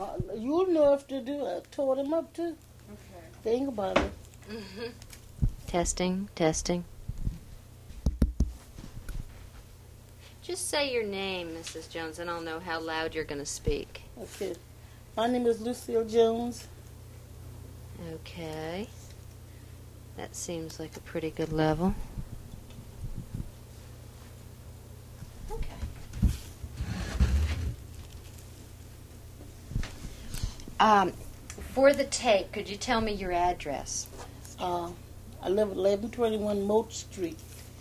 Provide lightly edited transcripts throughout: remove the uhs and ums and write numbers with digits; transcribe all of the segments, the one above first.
You'll know if to do. I tore them up too. Okay. Think about it. Mm-hmm. Testing, testing. Just say your name, Mrs. Jones, and I'll know how loud you're going to speak. Okay. My name is Lucille Jones. Okay. That seems like a pretty good level. Okay. For the tape, could you tell me your address? I live at 1121 Moat Street,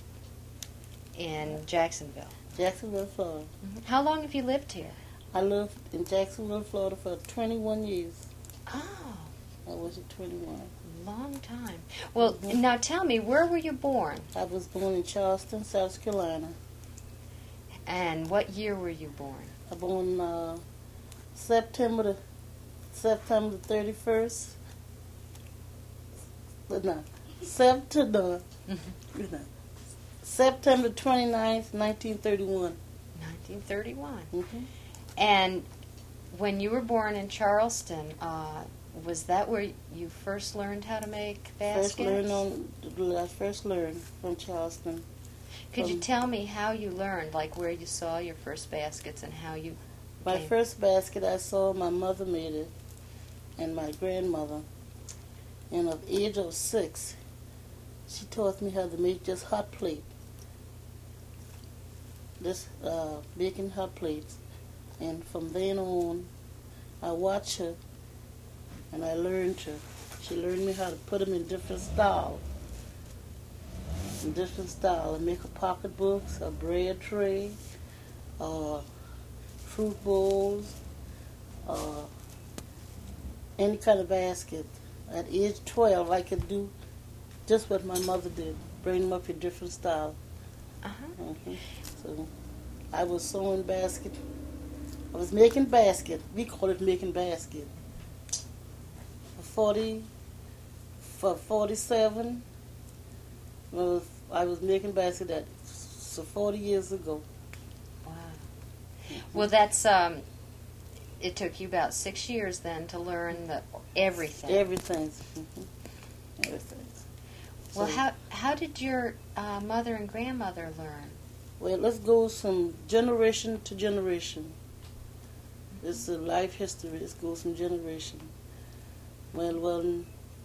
In Jacksonville. Jacksonville, Florida. Mm-hmm. How long have you lived here? I lived in Jacksonville, Florida for 21 years. Oh, I was at 21. long time. Well, now tell me, where were you born? I was born in Charleston, South Carolina. And what year were you born? I was born September the 31st. No, September 29th, 1931. 1931. Mm-hmm. And when you were born in Charleston, was that where you first learned how to make baskets? I first learned from Charleston. Could you tell me how you learned, like where you saw your first baskets and how you My first basket I saw my mother made it and my grandmother. And at the age of 6, she taught me how to make just hot plate. Just making hot plates. And from then on, I watched her and I learned her. She learned me how to put them in different styles. And make a pocketbooks, a bread tray, fruit bowls, any kind of basket. At age 12, I could do just what my mother did, bring them up in different styles. Uh-huh. So I was sewing basket. I was making basket. We call it making basket. For 47, I was making basket at 40 years ago. Wow. Well, that's it took you about 6 years then to learn everything. Everything. Everything. Well, how did your mother and grandmother learn? Well, let's go from generation to generation. It's a life history. It goes from generation. Well,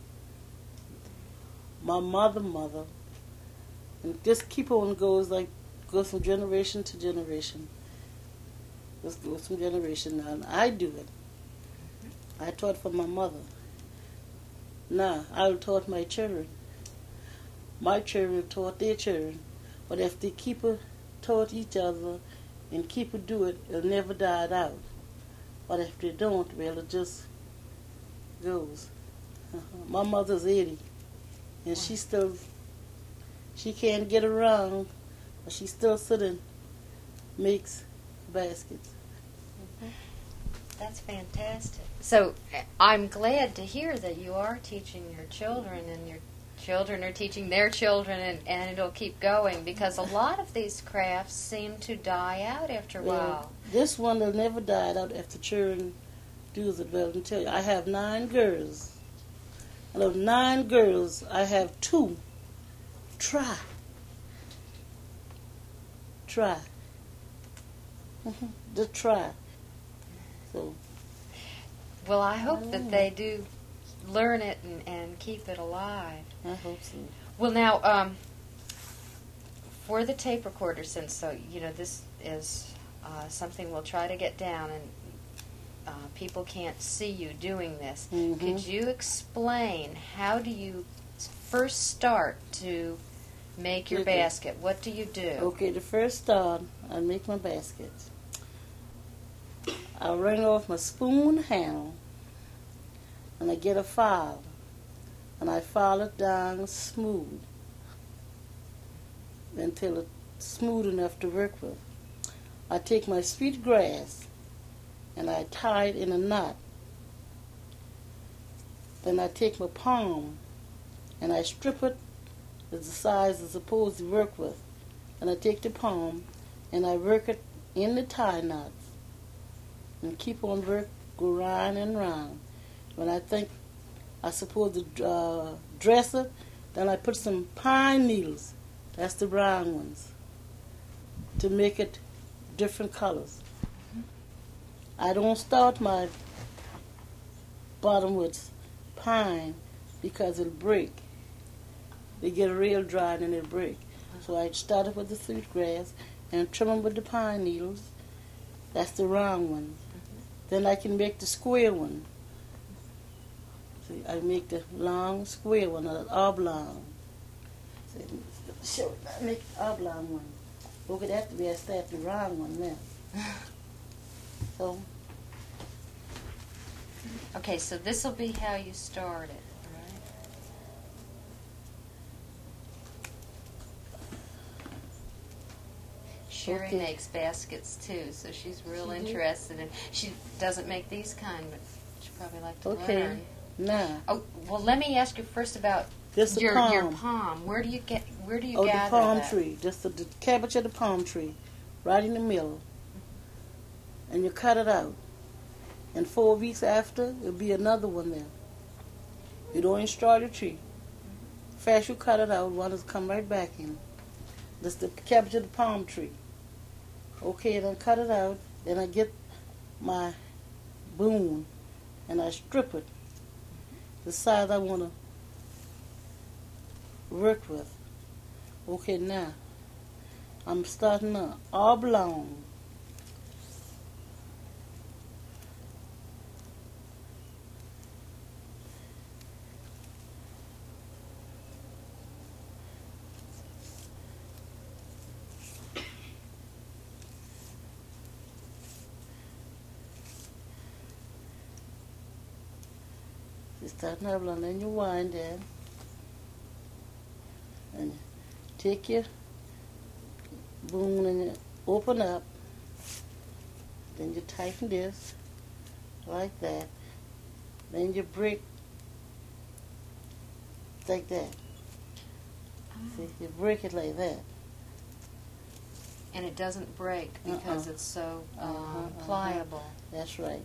my mother, and just keep on goes from generation to generation. Just goes from generation now, and I do it. I taught from my mother. Now I'll taught my children. My children taught their children, but if they keep taught each other and keep do it, it'll never die out. But if they don't, well, it just goes. My mother's 80, and she can't get around, but she still sitting, makes baskets. That's fantastic. So I'm glad to hear that you are teaching your children, and your children are teaching their children, and it'll keep going, because a lot of these crafts seem to die out after a while. This one will never die out if the children do it. Well, I can tell you, I have 9 girls. Out of 9 girls, I have 2 try. Just try. So. Well, I hope that they do learn it and keep it alive. I hope so. Well, now, for the tape recorder, since this is something we'll try to get down, and people can't see you doing this, could you explain how do you first start to make your basket? What do you do? Okay, the first start, I make my basket. I wring off my spoon handle, and I get a file, and I file it down smooth until it's smooth enough to work with. I take my sweet grass and I tie it in a knot. Then I take my palm and I strip it as the size it's supposed to work with. And I take the palm and I work it in the tie knots and keep on go round and round. When I think I supposed to dress it, then I put some pine needles, that's the brown ones, to make it different colors. I don't start my bottom with pine because it'll break. They get real dry and it'll break. So I started with the sweetgrass and trim them with the pine needles. That's the round one. Then I can make the square one. See, I make the long square one, an oblong. See, show it. I make the oblong one. Look at that, I start the round one now. So. Okay, so this will be how you start it, right? Sherry Okay. makes baskets too, so she's real interested in. She doesn't make these kind, but she'd probably like to learn. Now. Oh, well, let me ask you first about This your palm. palm. Where do you gather The palm that? tree. Just the cabbage of the palm tree, right in the middle. And you cut it out. And 4 weeks after, there'll be another one there. You don't destroy the tree. Fast you cut it out, one will come right back in. That's the cabbage of the palm tree. Okay, then cut it out. Then I get my boom and I strip it the size I want to work with. Okay, now I'm starting a oblong. You start an oblong, then you wind in. And you take your boom and you open up. Then you tighten this like that. Then you break like that. See, you break it like that. And it doesn't break because it's so pliable. That's right.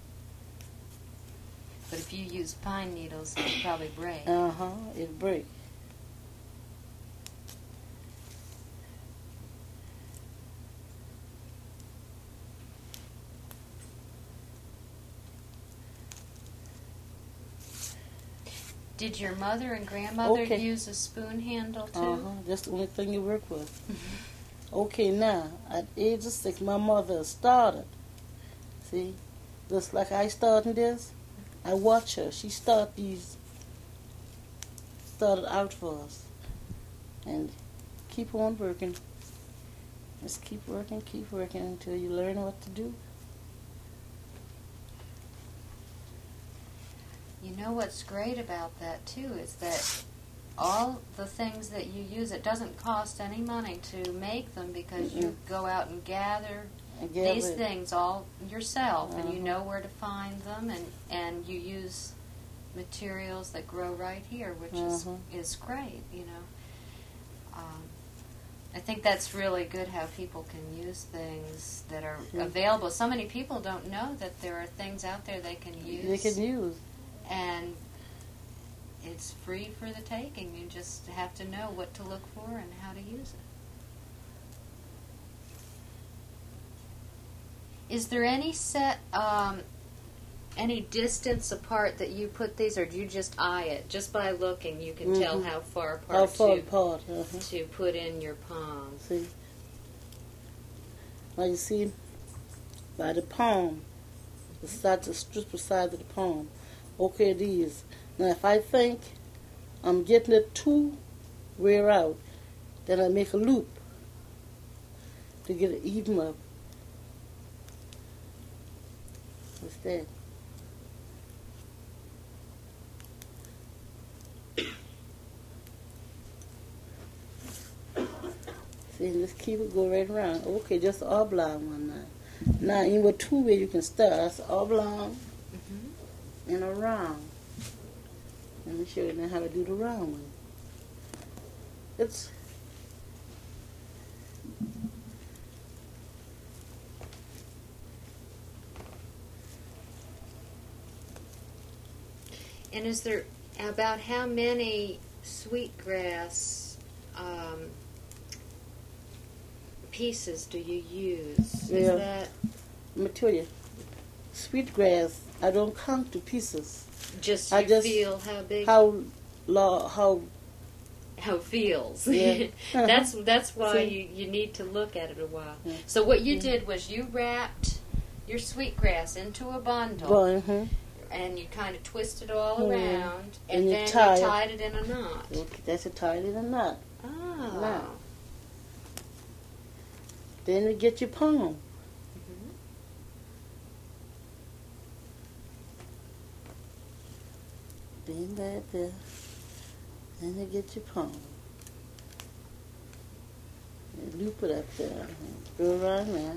But if you use pine needles, it'll probably break. It break. Did your mother and grandmother Okay. use a spoon handle too? That's the only thing you work with. Okay, now, at age of 6, my mother started. See, just like I started this, I watch her. She started out for us. And keep on working. Just keep working until you learn what to do. You know what's great about that too is that all the things that you use, it doesn't cost any money to make them because you go out and gather these things all yourself and you know where to find them and you use materials that grow right here, which is great, you know. I think that's really good how people can use things that are available. So many people don't know that there are things out there they can use. They can use. And it's free for the taking. You just have to know what to look for and how to use it. Is there any any distance apart that you put these, or do you just eye it? Just by looking, you can tell how far apart to put in your palm. See? Now you see, by the palm, the strip beside of the palm. Okay, these. Now if I think I'm getting it too wear out, then I make a loop to get it even up. What's that? See, just keep it go right around. Okay, just oblong one now. Now, in with two way you can start. That's oblong and a round. Let me show you now how to do the round one. It's And is there about how many sweetgrass pieces do you use? Yeah. Is that Let me tell you, sweetgrass, I don't count the pieces. just I you just- feel how big? How How it feels. Yeah. That's why See? you need to look at it a while. Yeah. So what you Yeah. did was you wrapped your sweetgrass into a bundle, bun, and you kind of twisted all Mhm. around, And and you then tie it. you tied it in a knot. okay, that's a tie in a knot. Oh. Knot. Then you get your palm. Mhm. Then that there. Then you get your palm. And loop it up there. Go around there.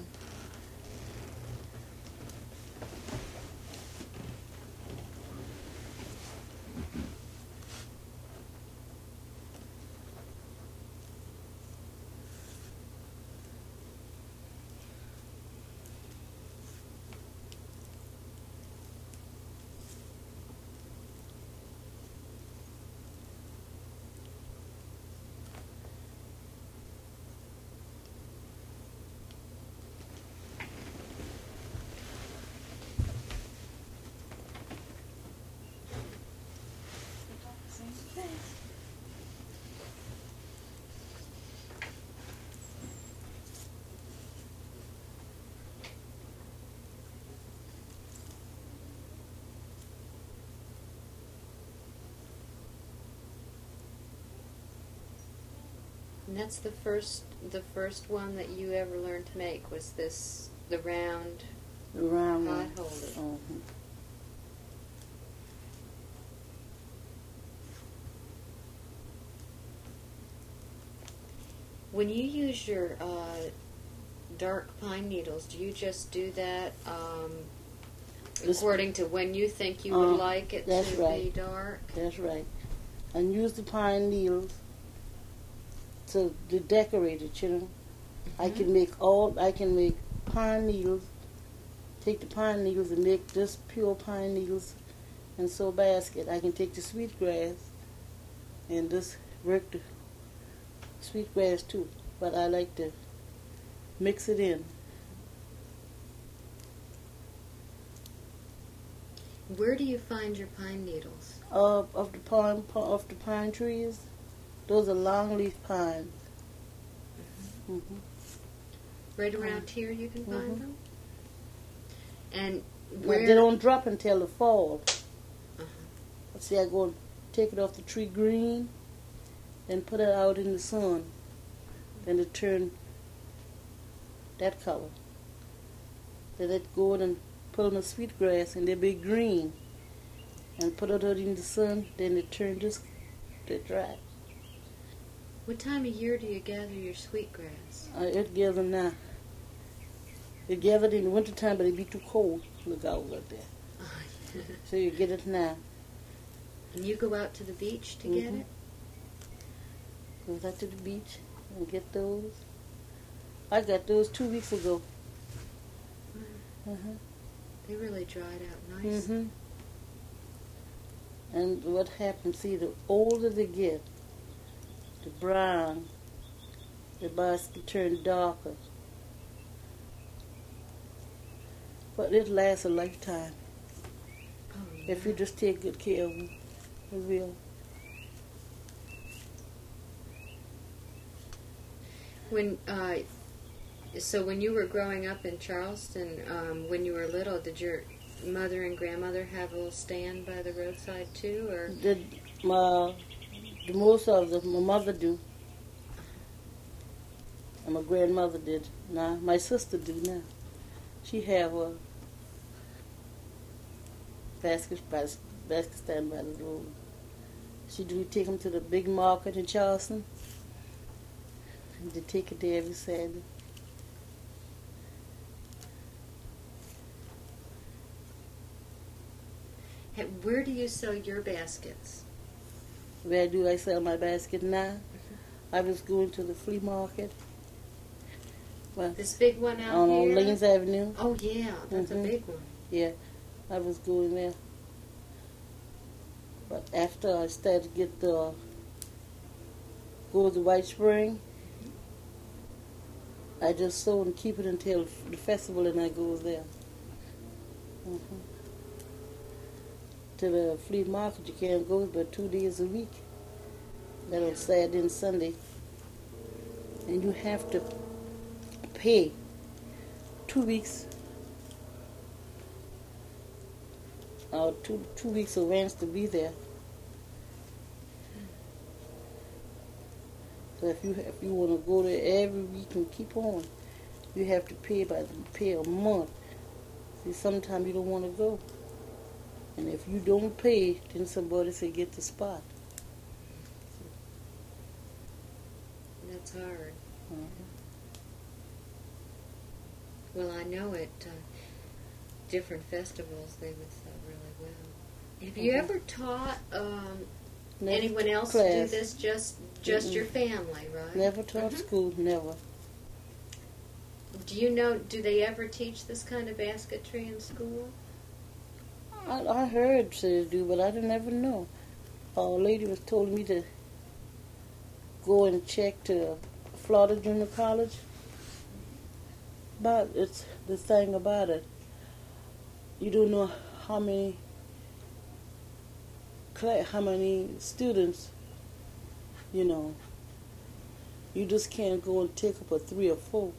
And that's the first one that you ever learned to make was this, the round Around pot there. holder. Mhm. When you use your dark pine needles, do you just do that This- according to when you think you would Uh, like it that's to right. be dark? That's right. And use the pine needles to decorate it, you know. I Mhm. can make pine needles, take the pine needles and make just pure pine needles and sew a basket. I can take the sweetgrass and just work the sweetgrass too. But I like to mix it in. Where do you find your pine needles? Of the pine trees, those are longleaf pines. hmm Right around here you can find Mhm. them? And But where... they don't drop until the fall. Uh-huh. See, I go and take it off the tree green and put it out in the sun. Then it turn that color. Then it go in and pull in the sweetgrass and they be green. And put it out in the sun, then it turn this, they dry. What time of year do you gather your sweetgrass? It gathered now. It gathered in the wintertime, but it be too cold. Look out like that. So you get it now. And you go out to the beach to get Mhm. it? Goes out to the beach and get those. I got those 2 weeks ago. Uh-huh. They really dried out nice. hmm And what happens, see, the older they get, the brown, the basket turn darker. But it lasts a lifetime Oh, if you just take good care of them. It will. So when you were growing up in Charleston, when you were little, did your mother and grandmother have a little stand by the roadside too, or? The most of them, my mother do. And my grandmother did. Now, my sister do now. She have a basket stand by the road. She do take them to the big market in Charleston. And they take it there every Saturday. Where do you sell your baskets? Where do I sell my basket now? I was going to the flea market. Well, This big one out on here? Lanes Avenue. Oh yeah, that's Mhm. a big one. Yeah, I was going there. But after I started to get go to White Spring, I just sew and keep it until the festival, and I goes there. To the flea market, you can't go but 2 days a week. That on Saturday and Sunday. And you have to pay 2 weeks or two weeks of rent to be there. So if you want to go there every week and keep on, you have to pay a month. See, sometimes you don't want to go. And if you don't pay, then somebody say get the spot. That's hard. Well, I know at different festivals they would sew really well. Have you ever taught anyone else to do this? Just your family, right? Never taught school, never. Do you know, do they ever teach this kind of basketry in school? I heard they do, but I didn't ever know. A lady was told me to go and check to Florida Junior College. But it's the thing about it, you don't know how many students, you know. You just can't go and take up a 3 or 4.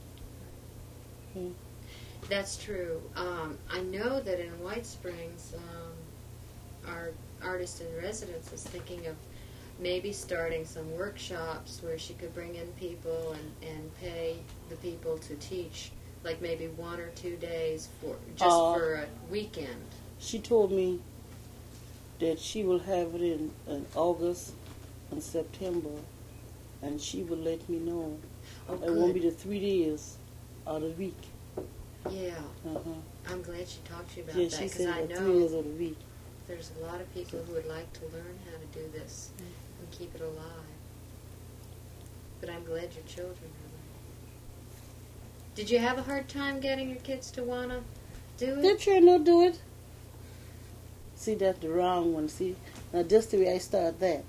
That's true. I know that in White Springs, our artist in residence is thinking of maybe starting some workshops where she could bring in people and pay the people to teach, like maybe 1 or 2 days for a weekend. She told me that she will have it in August and September, and she will let me know. It won't be the 3 days out of the week. Yeah. I'm glad she talked to you about that. Yeah, she said I know 3 days out of the week. There's a lot of people who would like to learn how to do this and keep it alive. But I'm glad your children are learning. Did you have a hard time getting your kids to want to do it? They're trying to do it. See, that's the wrong one. See, now just the way I start that.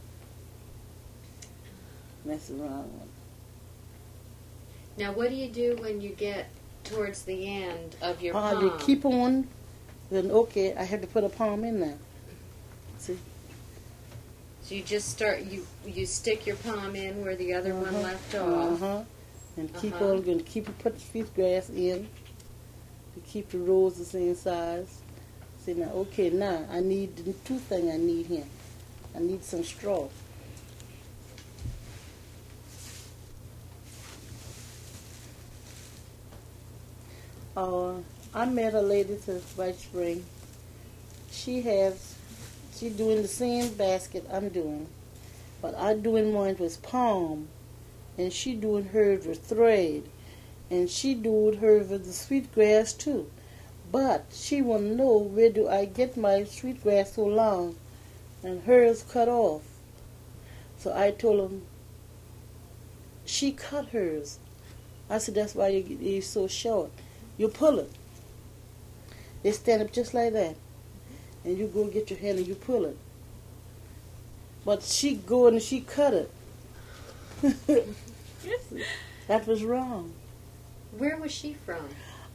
That's the wrong one. Now, what do you do when you get towards the end of your palm? You keep on. Then okay, I have to put a palm in there. See. So you just start. You stick your palm in where the other one left off. And keep on. Going to put the sweet grass in. To keep the rows the same size. See now. Okay, now I need the 2 things I need here. I need some straw. I met a lady to White Spring. She doing the same basket I'm doing, but I doing mine with palm, and she doing hers with thread, and she doing hers with the sweet grass too. But she want to know where do I get my sweet grass so long, and hers cut off. So I told him she cut hers. I said that's why you're so short. You pull it. They stand up just like that. And you go get your hand and you pull it. But she go and she cut it. That was wrong. Where was she from?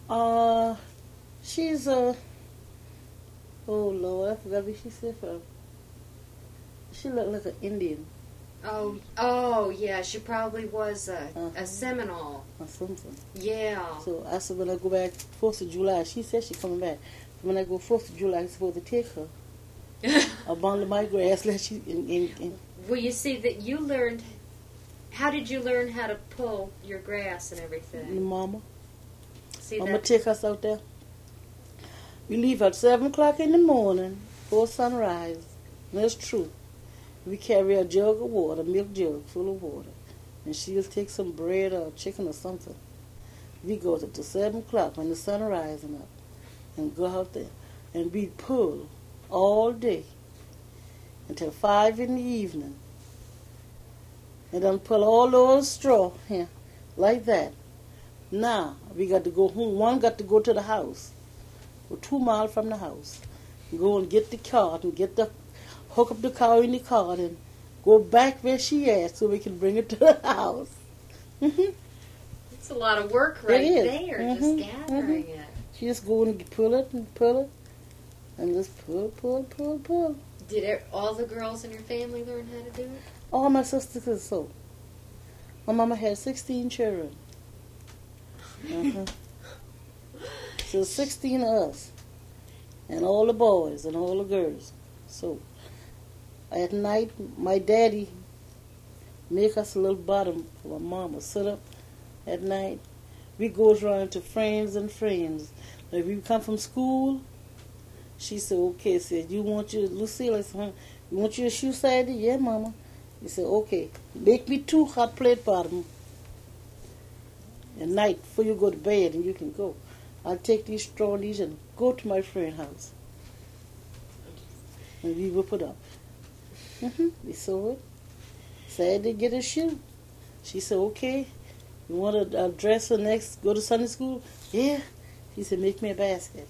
She's oh Lord, I forgot where she said from. She looked like an Indian. Oh, yeah, she probably was a Seminole. Or something. Yeah. So I said when I go back 4th of July, she said she's coming back. When I go 4th of July, I'm supposed to take her. A bundle of my grass. Well, you see that you learned. How did you learn how to pull your grass and everything? Your mama. See, Mama take us out there. We leave at 7 o'clock in the morning before sunrise. And that's true. We carry a jug of water, milk jug full of water. And she'll take some bread or chicken or something. We go to 7 o'clock when the sun rising up and go out there. And we pull all day until 5 in the evening. And then pull all those straw here, like that. Now, we got to go home. One got to go to the house. We're 2 miles from the house. Go and get the cart and get the hook up the car in the car and go back where she at so we can bring it to the house. It's a lot of work right It is. there, just gathering it. She just go and pull it, and just pull. Did all the girls in your family learn how to do it? All my sisters is so. My mama had 16 children. So 16 of us. And all the boys and all the girls. So at night, my daddy make us a little bottom for my mama. Sit up at night. We goes around to friends and friends. If we come from school, she said, okay, said, you want your, Lucille, I said, huh? You want your shoe Saturday? Yeah, mama. He said, okay, make me 2 hot plate bottom at night before you go to bed and you can go. I'll take these straw these and go to my friend's house. And we will put up. We sew it. Saturday, get a shoe. She said, okay, you want a dress for next, go to Sunday school? Yeah. She said, make me a basket.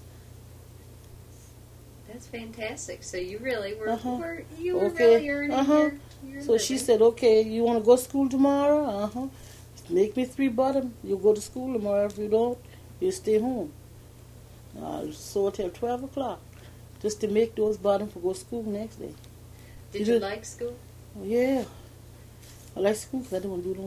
That's fantastic. So you really were, Okay. really earning your So she living. said, okay, you want to go to school tomorrow? Make me 3 bottom. You'll go to school tomorrow. If you don't, you stay home. I'll sew till 12 o'clock just to make those bottoms for go to school next day. Did you like school? Yeah. I like school because I don't want to do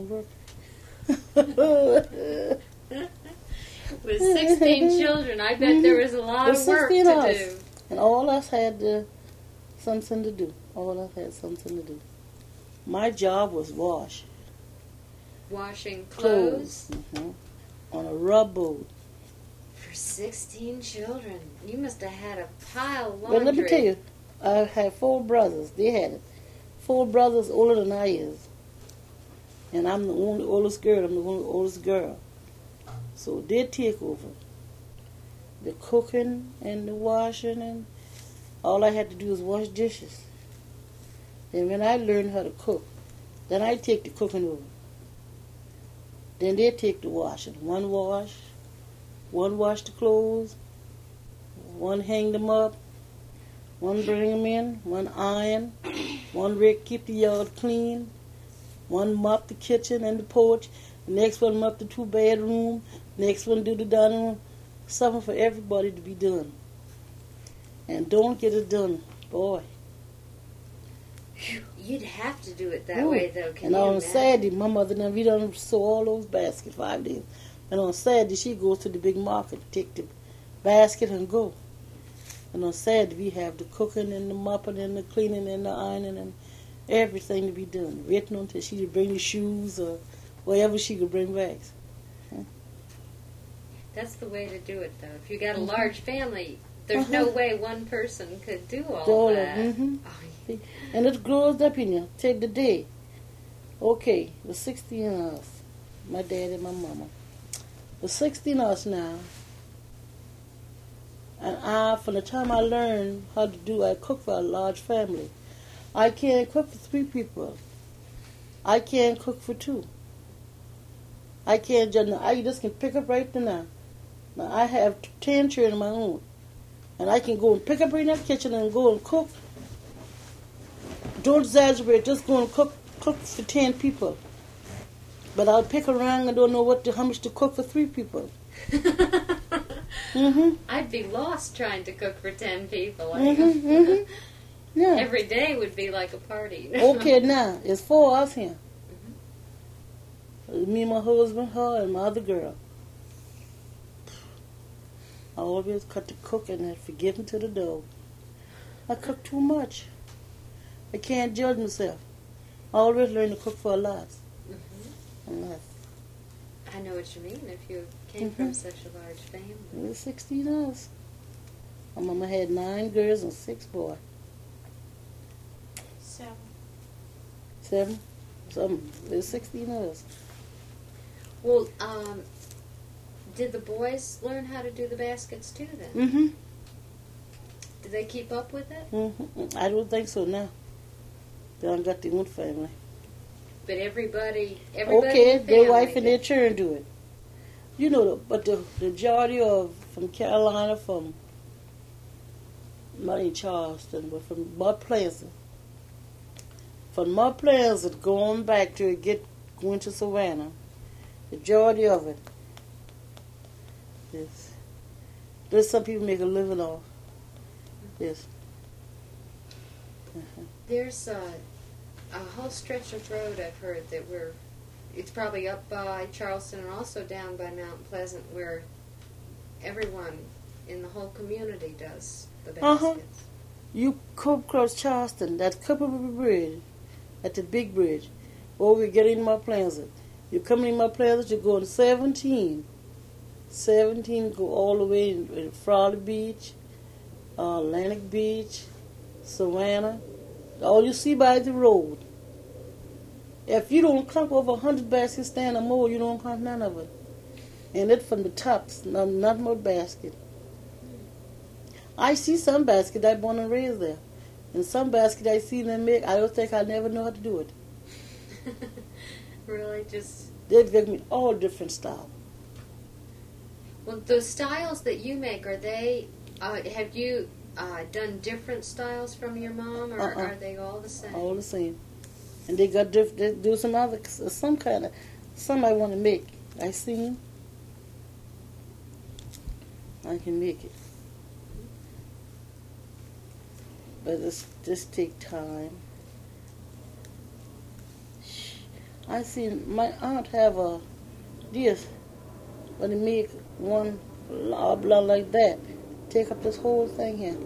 no work. With 16 children, I bet there was a lot With of work 16 to of us. do. And all us had something to do. All us had something to do. My job was wash Washing clothes on a rub boat. for 16 children. You must have had a pile of laundry. But let me tell you, I had 4 brothers. They had it. 4 brothers older than I is. And I'm the only oldest girl. I'm the only oldest girl. So they take over. The cooking and the washing, and all I had to do was wash dishes. And when I learned how to cook, then I take the cooking over. Then they take the washing. One wash the clothes, one hang them up, one bring them in, one iron, one rake keep the yard clean, one mop the kitchen and the porch, the next one mop the 2 bedroom, next one do the dining room. Something for everybody to be done. And don't get it done, boy. You'd have to do it that way, though. Can And you on imagine? Saturday, my mother and we done sew all those baskets 5 days. And on Saturday, she goes to the big market to take the basket and go. And on Saturday, we have the cooking and the mopping and the cleaning and the ironing and everything to be done. Waiting until she could bring the shoes or whatever she could bring back. That's the way to do it, though. If you got a large family, there's no way one person could do all All that. of- Oh, And it grows up in you. Take the day. Okay, the 16 of us, my dad and my mama. The 16 of us now. And from the time I learned how to do, I cook for a large family. I can't cook for 3 people. I can't cook for 2. I can't just, I just can pick up right now. Now I have 10 children of my own. And I can go and pick up right in that kitchen and go and cook. Don't exaggerate, just go and cook for 10 people. But I'll pick around and don't know how much to cook for 3 people. I'd be lost trying to cook for 10 people. Yeah. Every day would be like a party. Okay, now, it's 4 of us here. Me and my husband, her, and my other girl. I always cut the cooking and forgive him to the dog. I cook too much. I can't judge myself. I always learn to cook for a lot. I know what you mean if you came from such a large family. It was 16 of us. My mama had 9 girls and 6 boys. 7? Something. It was 16 of us. Well, did the boys learn how to do the baskets too then? Mm-hmm. Did they keep up with it? Mm-hmm. I don't think so now. They don't got their own family. But everybody Okay, in the their family wife and their did. children do it. You know, but the majority of from Carolina, from not in Charleston, but from Bud Pleasant, From Mount Pleasant going back to going to Savannah, the majority of it is. There's some people make a living off this. There's a whole stretch of road I've heard that it's probably up by Charleston and also down by Mount Pleasant where everyone in the whole community does the baskets. You come across Charleston, that Cupperby Bridge, at the big bridge, where we get in Mount Pleasant. You come in Mount Pleasant, you go on 17. 17 go all the way in Frawley Beach, Atlantic Beach, Savannah. All you see by the road. If you don't count over 100 baskets stand or more, you don't count none of it. And it from the tops, not more basket. I see some basket I born and raised there. And some basket I see them make, I don't think I never know how to do it. Really, just... They give me all different styles. Well, the styles that you make, are they, have you done different styles from your mom, or are they all the same? All the same. And they got different, they do some other, some I want to make. I seen, I can make it. But it's just take time. I seen my aunt have this, when they make one blah blah like that, take up this whole thing here.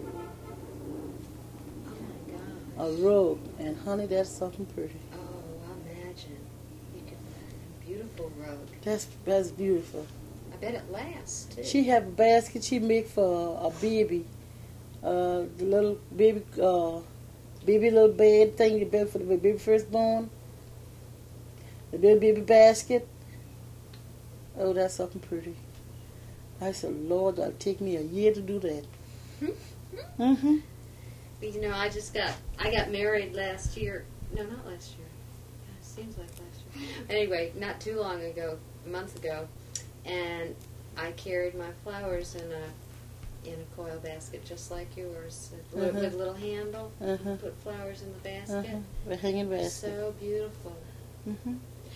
Oh my gosh. A robe, and honey, that's something pretty. Oh, imagine. You can a beautiful robe. That's beautiful. I bet it lasts too. She have a basket she make for a baby, the little baby, little bed thing you build for the baby firstborn. The little baby basket. Oh, that's something pretty. I said, Lord, that'll take me a year to do that. Mm-hmm. You know, I got married last year. No, not last year. It seems like last year. Anyway, not too long ago, a month ago, and I carried my flowers in a coil basket just like yours, with a little handle. Put flowers in the basket. The hanging basket. So beautiful. Mm-hmm.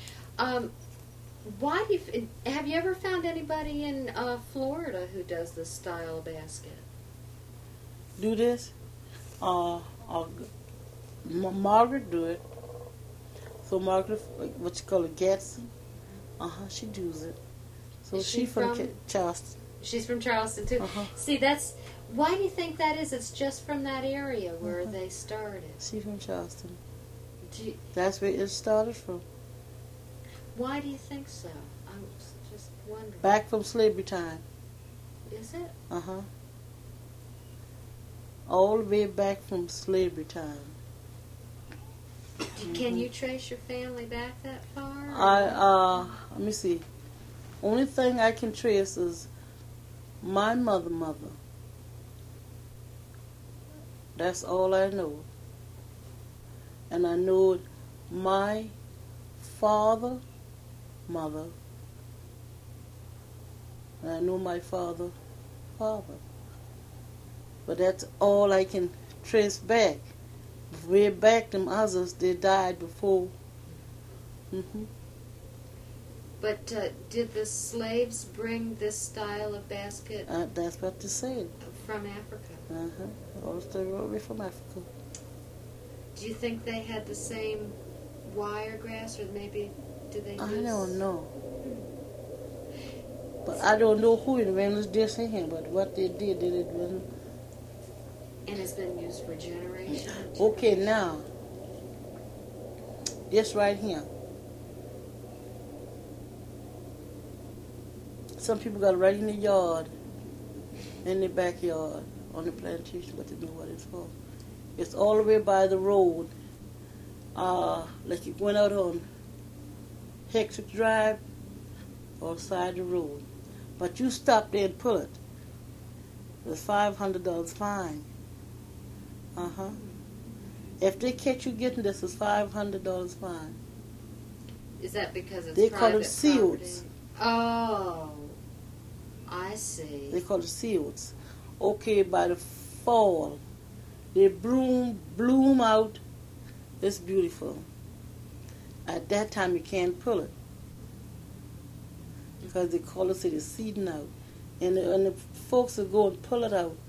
Why have you ever found anybody in Florida who does this style of basket? Do this? Margaret do it. So Margaret, what you call it, Gadsden? She does it. So she from Charleston. She's from Charleston too. See, why do you think that is? It's just from that area where they started. She's from Charleston. That's where it started from. Why do you think so? I'm just wondering. Back from slavery time. Is it? All the way back from slavery time. Can you trace your family back that far? Let me see. Only thing I can trace is my mother. That's all I know. And I know my father, mother, and I know my father. But that's all I can trace back. Way back, them others, they died before. But did the slaves bring this style of basket? That's what they said. From Africa? All the way from Africa. Do you think they had the same wiregrass, or maybe did they use... I don't know. But I don't know who invented this in here, but what they did it wasn't... And it's been used for generations. Okay, now, this right here. Some people got it right in the yard, in the backyard, on the plantation, but they know what it's for. It's all the way by the road. Like you went out on Hexwick Drive or side the road. But you stop there and pull it. It's $500 fine. If they catch you getting this, it's $500 fine. Is that because it's they private call it seals. Oh, I see. They call it seals. Okay, by the fall, they bloom out It's beautiful. At that time, you can't pull it because they call it the seeding out. And the folks will go and pull it out,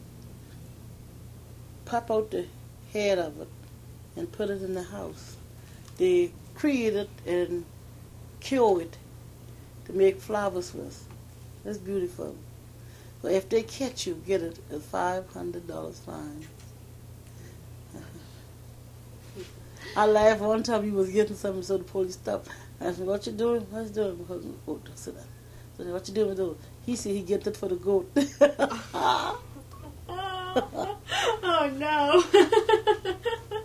pop out the head of it, and put it in the house. They create it and cure it to make flowers with. It's beautiful. So if they catch you, get it a $500 fine. I laughed one time he was getting something, so the police stopped. I said, "What you doing?" "What's doing?" "Because of the goat." I said, "What you doing with those?" He said he get it for the goat. Oh no.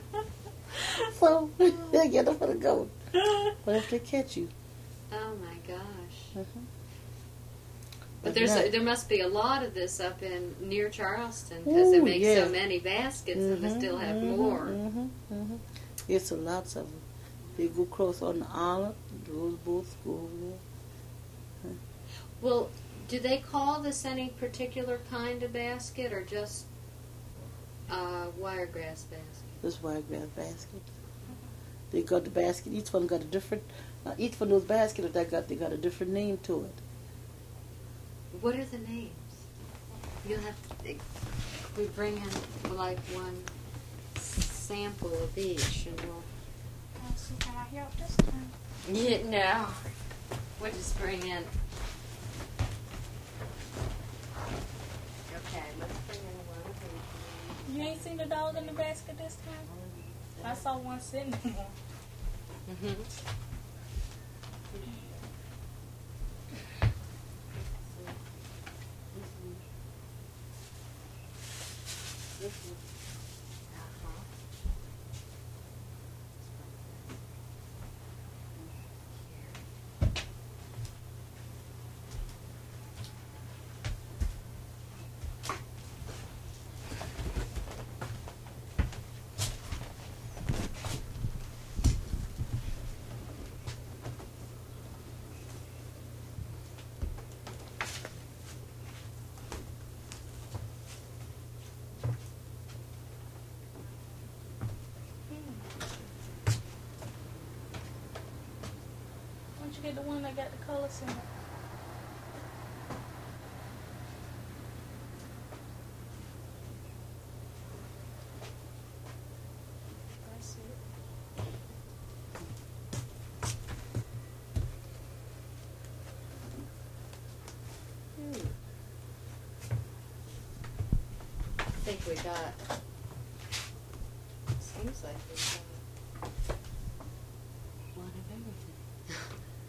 So they get it for the goat. But if they catch you. Oh my gosh. Uh-huh. But there must be a lot of this up in near Charleston because they make so many baskets and they still have more. It's a lots of them. They go across on the island. Those boats go over there. Well, do they call this any particular kind of basket or just wiregrass basket? This wiregrass basket. They got the basket. Each one got a different. Each one of those baskets they got a different name to it. What are the names? You'll have to. We bring in like one sample of each, and we'll. Let's see, can I help this time? Yeah, no. We'll just bring in. Okay, let's bring in one of each. You ain't seen the dog in the basket this time? I saw one sitting there. Mm-hmm. Why don't you get the one that got the colors in it? That's it. I think we got. Seems like we got one of everything.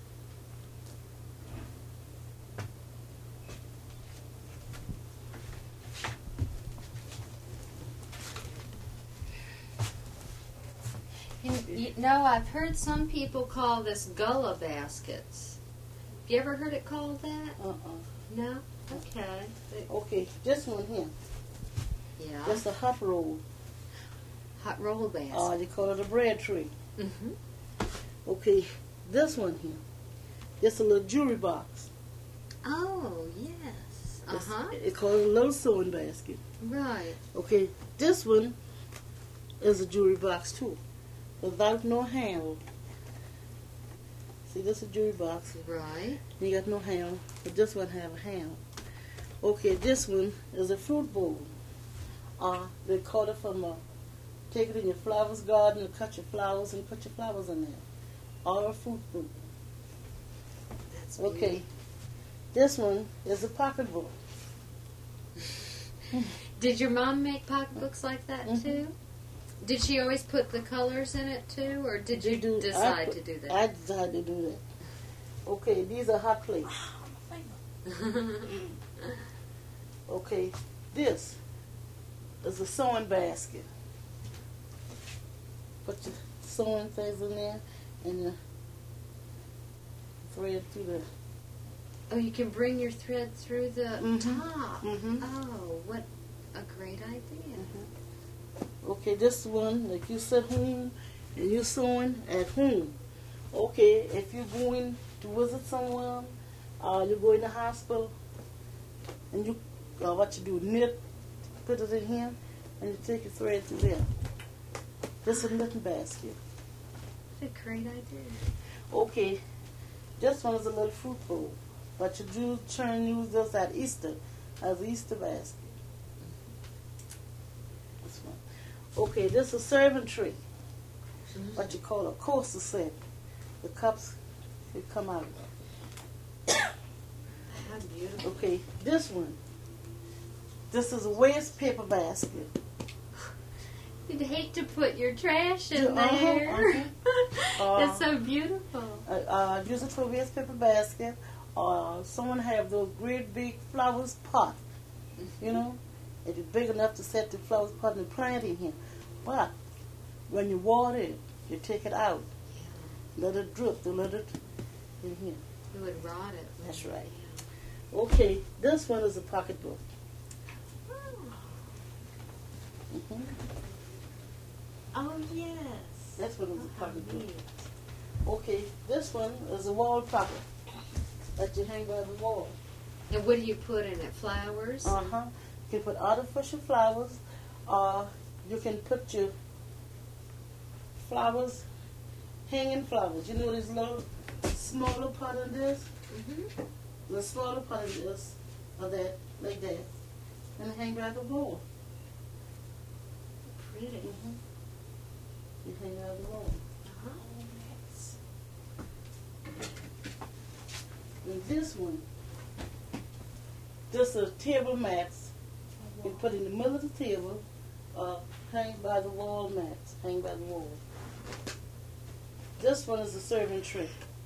You know, I've heard some people call this gullah baskets. Have you ever heard it called that? No? Okay. Okay, this one here. Yeah. That's a hot roll. Hot roll basket. They call it a bread tray. Mm-hmm. Okay, this one here. Just a little jewelry box. Oh, yes. Uh-huh. It's called a little sewing basket. Right. Okay, this one is a jewelry box too, without no handle. See, this is a jewelry box. Right. You got no handle, but this one have a handle. Okay, this one is a fruit bowl. They caught it from take it in your flowers garden and cut your flowers and put your flowers in there. Or a fruit bowl. That's Okay, this one is a pocketbook. Did your mom make pocketbooks like that too? Did she always put the colors in it too, or did you decide to do that? I decided to do that. Okay, these are hot plates. Okay, this is a sewing basket. Put your sewing things in there and you thread through the... Oh, you can bring your thread through the top. Mhm. Oh, what a great idea. Okay, this one, like you sit home and you're sewing at home. Okay, if you're going to visit someone, you go in the hospital, and you, what you do, knit, put it in here, and you take your thread through there. This is a knitting basket. What a great idea. Okay, this one is a little fruit bowl, but you do use this at Easter as an Easter basket. This one. Okay, this is a serving tray, what you call a coaster set. The cups could come out. How beautiful. Okay, this one. This is a waste paper basket. You'd hate to put your trash in Uh-huh, there. uh-huh. It's so beautiful. Use it for a waste paper basket. Someone have those great big flowers pot. You know, it is big enough to set the flowers pot and plant in here. But when you water it, you take it out. Let it drip. Don't let it in here. You would rot it. That's right. Okay, this one is a pocketbook. Mm-hmm. Oh, yes. This one is a How pocketbook. neat. Okay, this one is a wall pocket that you hang by the wall. And what do you put in it? Flowers? Uh-huh. You can put artificial flowers, or you can put your flowers, hanging flowers. You know this little smaller part of this? Mm-hmm. The smaller part of this, or that, like that, and hang by the wall. Pretty. Mm-hmm. You hang by the wall. Uh-huh. And this one, this is table mats. You put in the middle of the table, hang by the wall mats, hang by the wall. This one is a serving tray.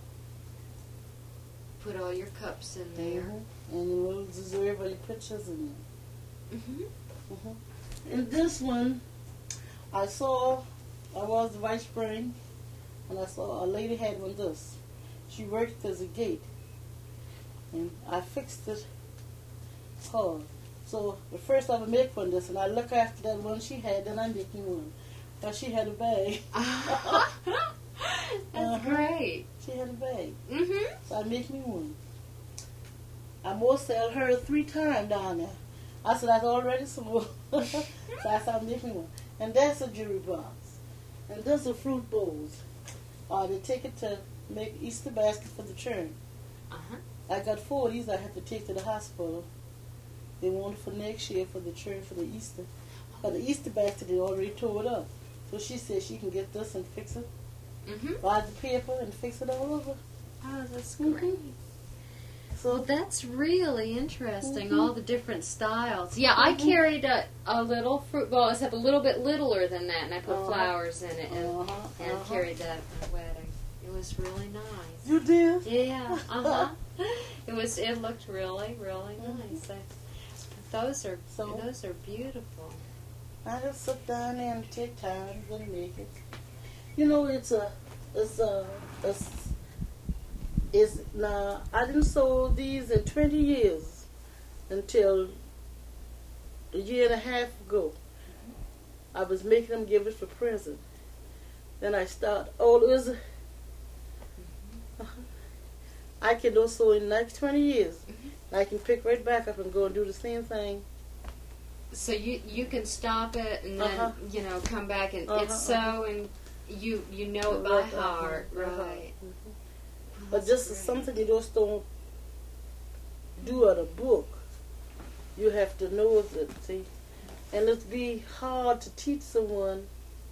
Put all your cups in there. And you will deserve all your pictures in there. Mm-hmm. And this one, I was Vice Spring, and I saw a lady had one of this. She worked as a gate, and I fixed it hard. So the first I would make one of this, and I look after that one she had, then I make me one. But she had a bag. That's great. She had a bag. Mm-hmm. So I make me one. I more sell her 3 times down there. I said, that's already some more. So I started making one. And that's a jewelry box. And those are fruit bowls. They take it to make Easter basket for the children. Uh-huh. I got 4 of these I had to take to the hospital. They wanted for next year for the children for the Easter. But the Easter basket, they already tore it up. So she said she can get this and fix it. Mm-hmm. Buy the paper and fix it all over. Oh, that's Mhm. great. So Well, that's really interesting, Mhm. all the different styles. Yeah, I carried a little fruit bowl, except a little bit littler than that, and I put Uh-huh. flowers in it and Uh-huh. carried that at my wedding. It was really nice. You did? Yeah, uh-huh. It looked really, really nice. Those are beautiful. I just sit down there and take time and make it. You know, now I didn't sew these in 20 years until a year and a half ago. I was making them give it for present. Then I start. I can do so in the next 20 years. I can pick right back up and go and do the same thing. So you can stop it and then Uh-huh. come back and Uh-huh, it's so and you know it by heart, right? But this is something you just don't do at a book. You have to know it, see. And it'd be hard to teach someone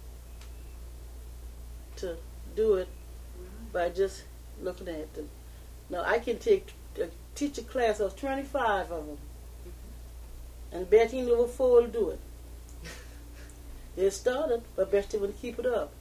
to do it by just looking at them. Now, I can teach a class of 25 of them. And Betty number 4 will do it. They started, but Betty will keep it up.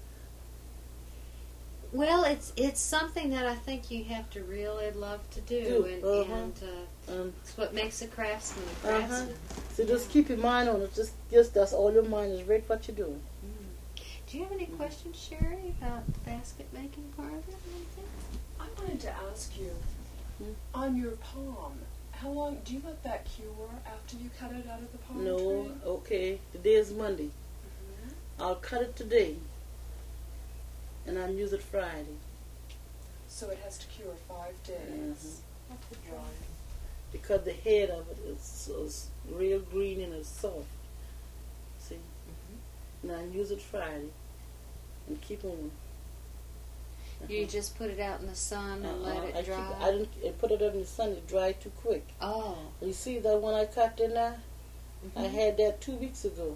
Well, it's something that I think you have to really love to do, and it's what makes a craftsman a craftsman. So just keep your mind on it. Just that's all your mind is right what you're doing. Do you have any questions, Sherry, about the basket making part of it? I wanted to ask you, on your palm, how long do you let that cure after you cut it out of the palm No, tree? okay. Today is Monday. I'll cut it today, and I'll use it Friday. So it has to cure 5 days. Right. Because the head of it is real green and it's soft. See? And I'll use it Friday and keep on. You just put it out in the sun and let it dry? I didn't put it in the sun. It dried too quick. Oh. You see that one I cut in there? I had that 2 weeks ago.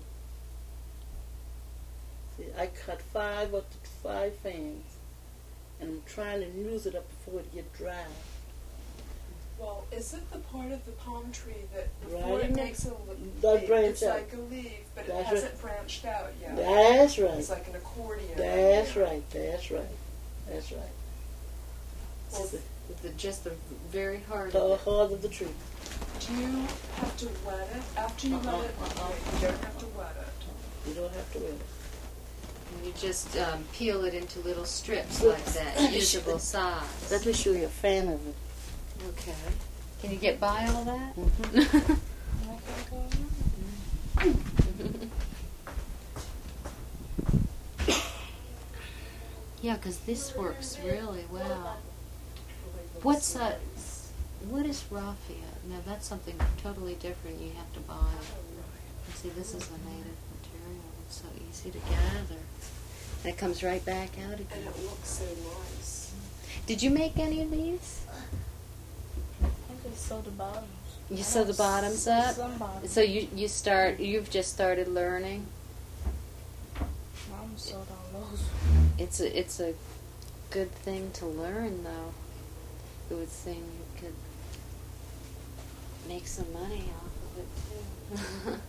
See, I cut 5 fans, and I'm trying to use it up before it get dry. Well, is it the part of the palm tree that Right before in it there. makes a That leaf, branch it's out. like a leaf, but it That's hasn't right. branched out yet? That's right. It's like an accordion. That's right. That's right. That's right. Well, just the very heart The of it. heart of the tree. Do you have to wet it? After you wet it, you don't have to wet it. You don't have to wait. You just peel it into little strips Look. like that, usable size. Let me show you a fan of it. Okay. Can you get by all that? Yeah, because this works really well. What is raffia? Now that's something totally different you have to buy. And see, this is a native material. It's so easy to gather. And it comes right back out And again. it looks so nice. Did you make any of these? I just sew the bottoms. You I sew the don't bottoms sew up? Some bottoms. So you've just started learning? Mom sewed on those. It's a good thing to learn, though. It would seem you could make some money off of it, too.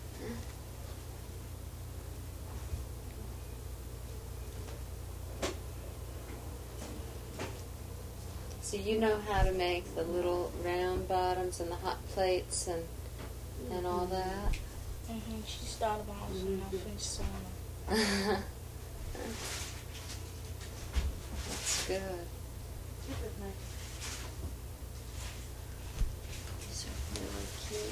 So you know how to make the little round bottoms and the hot plates and all that? She started on those and I finished sewing them. That's good. These are really cute.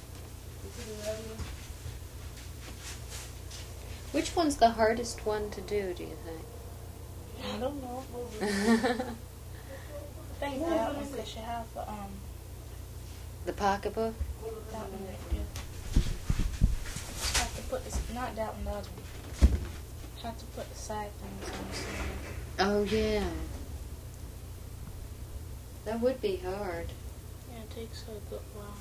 Which one's the hardest one to do, do you I don't know. think? I think that one because you have The pocketbook? that one right there. Just have to put this, not that one, the other one. Have to put the side things on the side. Oh, yeah. That would be hard. Yeah, it takes a good while.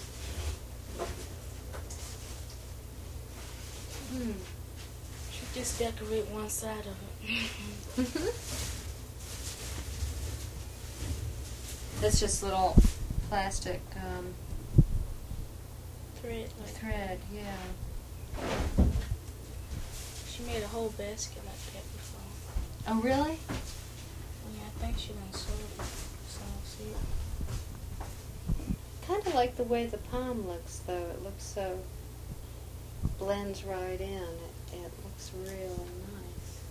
Should just decorate one side of it. That's just little plastic Thread. Like thread, yeah. She made a whole basket like that before. Oh, really? Yeah, I think she done sold it. So see. Kind of like the way the palm looks, though. It looks so blends right in. It looks really nice.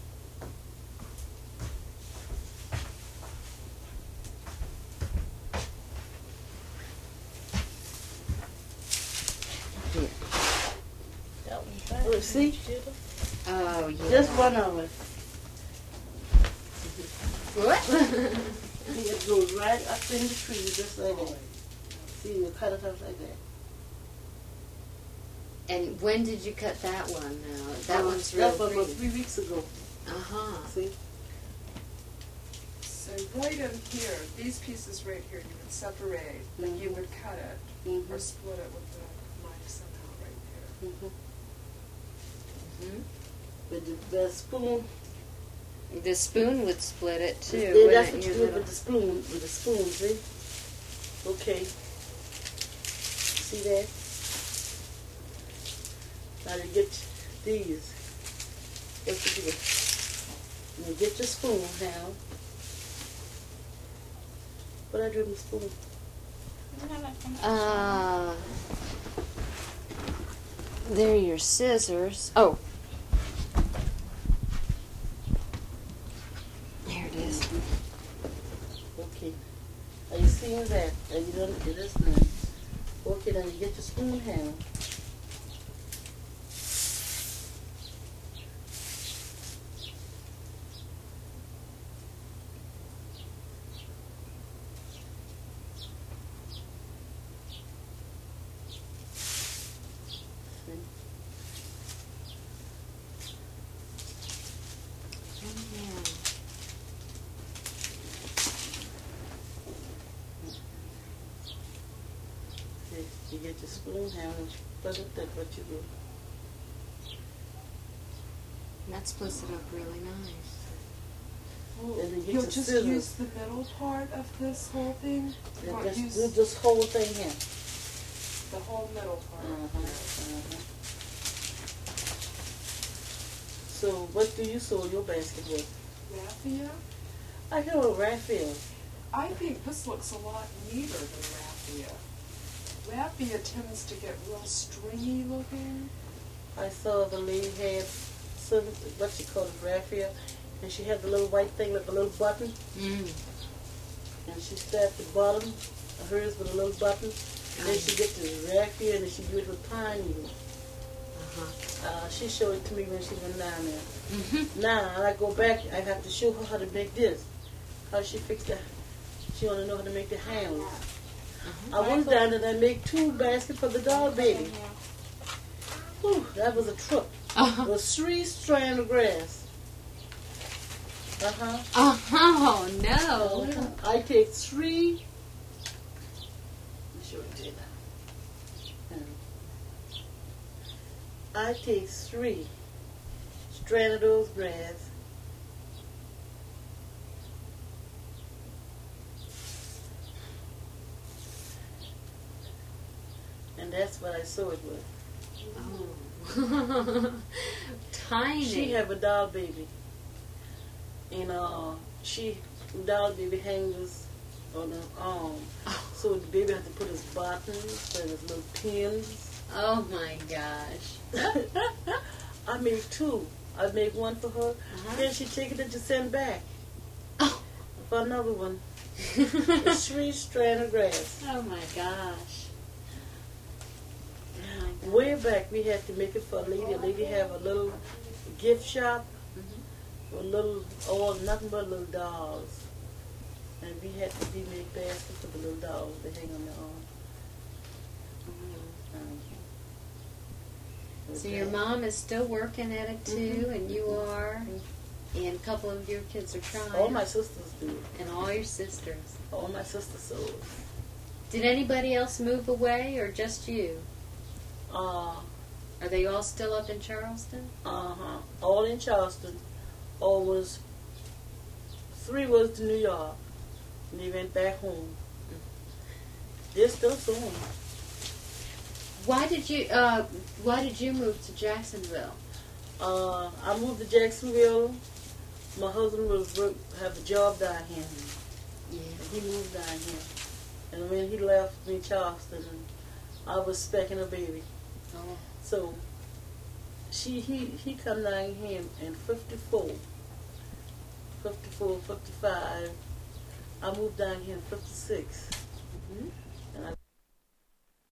Here. That one's right. Oh, see? Oh, yeah. Just one of it. What? It goes right up in the tree, just like that. See, you cut it up like that. And when did you cut that one now? That one's That really one was pretty. 3 weeks ago. Uh-huh. See? So right in here, these pieces right here, you would separate, like you would cut it or split it with the knife somehow right there. Mm-hmm. Mhm. With the spoon. The spoon would split it, too. Yeah, that's wouldn't what you it, do your with the spoon. With the spoon, see? Okay. See that? Now to get these, what you do? You get your spoon now. What I do with the spoon? They're your scissors. Oh. There it is. Okay. Are you seeing that? Are you done? It is done. Okay, then you get your spoon handle. get your spoon handle and put it that what you do. That splits it up really nice. Well, And then get you'll your just scissors. use the middle part of this whole thing? You And won't just use do this whole thing here. the whole middle part? So what do you sew your basket with? Raffia? I hear a raffia. I think this looks a lot neater than raffia. Raffia tends to get real stringy looking. I saw the lady had some, what she called it, raffia, and she had the little white thing like a little button, Mm. and she strapped the bottom of hers with a little button, and then she get the raffia, and then she do it with pine needles. She showed it to me when she went down there. Mm-hmm. Now I go back, I have to show her how to make this. How she fixed that. She want to know how to make the handles. I went down and I made 2 baskets for the doll baby. Whew, that was a trip. It was 3 strands of grass. Oh, no. I take 3. Let me show it to you now. I take 3 strands of those grass. And that's what I sew it with. Oh. Tiny. She have a doll baby. And doll baby hangs on her arm. So the baby has to put his buttons and his little pins. Oh my gosh. I made 2. I made 1 for her. Then she take it and just send back Oh. for another one. It's 3 strands of grass. Oh my gosh. Oh my gosh. Way back we had to make it for a lady. A lady have a little gift shop with nothing but little dolls. And we had to make baskets for the little dolls to hang on their arm. So your mom is still working at it too, and you are, and a couple of your kids are trying. All my sisters do. And all your sisters. All my sisters sew. Did anybody else move away, or just you? Are they all still up in Charleston? All in Charleston. 3 was to New York. And they went back home. They're still sewing. Why did you move to Jacksonville? I moved to Jacksonville. My husband have a job down here. Yeah. And he moved down here. And when he left me Charleston, I was expecting a baby. Oh. So he come down here in 54, 55. I moved down here in 56. Mm-hmm.